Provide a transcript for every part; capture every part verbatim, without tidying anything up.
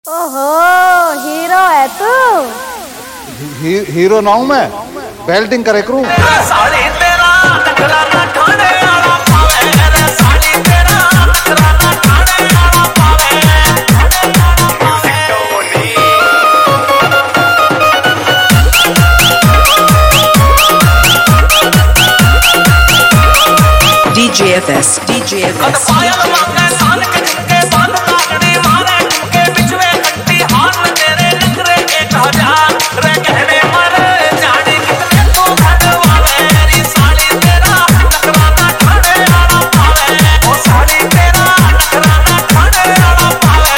ओहो, हीरो है तू। ही, हीरो ना हूं मैं, बेल्टिंग करे करूं। साड़ी तेरा नखरा ना ठाणे आला पावे, रे साड़ी तेरा नखरा ना ठाणे आला पावे, D J F S, D J F S. पायल मांगे सान के झुमके बांध कागड़ी मारे झुमके बिचवे खट्टी हाथ में तेरे नखरे एक हजार रे कहने मरे जाने कितने तू भगवावे, री साड़ी तेरा नखरा ना ठाणे आला पावे, ओ साड़ी तेरा नखरा ना ठाणे आला पावे।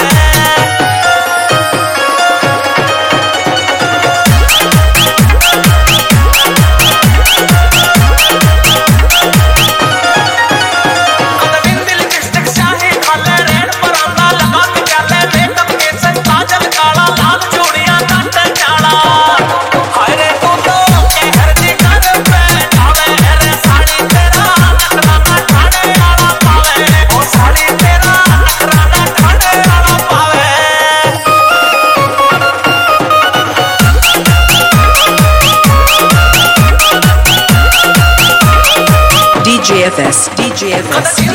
D J F S, D J F S.